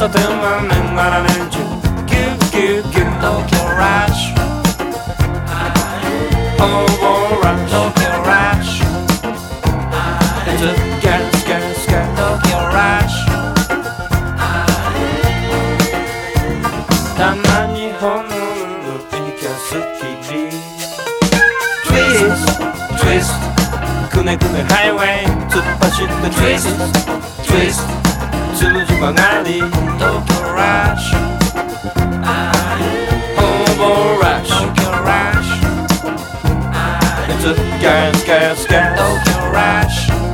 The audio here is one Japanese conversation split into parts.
片手は年がら年中ギュッギュッギュッ東京ラッシュオーバーラッシュ東京ラッシュ It's a gas gas gas 東京ラッシュたまにほんの生かす日々 Twist Twist くねくねハイウェイ突っ走って Twist Twist つむじ曲がり東京ラッシュオーバーラッシュ東京ラッシュ It's a gas gas gas 東京ラッシュ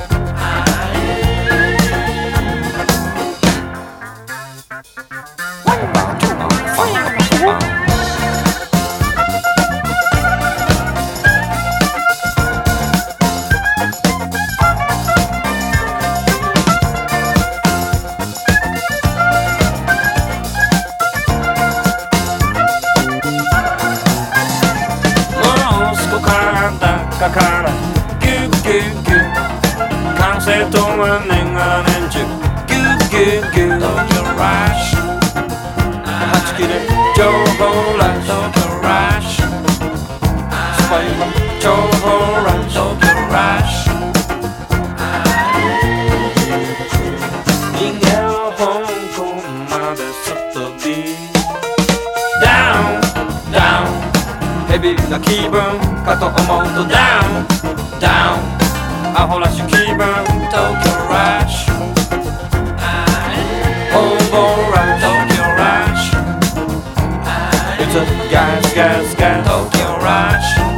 だからギュッギュッギュッ完成とは年がら年中ギュッギュッギュッ東京ラッシュはち切れ情報ラッシュ東京ラッシュスパイは情報ラッシュ東京ラッシュ人間は香港まですっ飛びダウンダウンヘビーな気分かと思うとダウンダウンアホらしい気分東京ラッシュオーバーラッシュ東京ラッシュ It's a gas gas gas 東京ラッシュ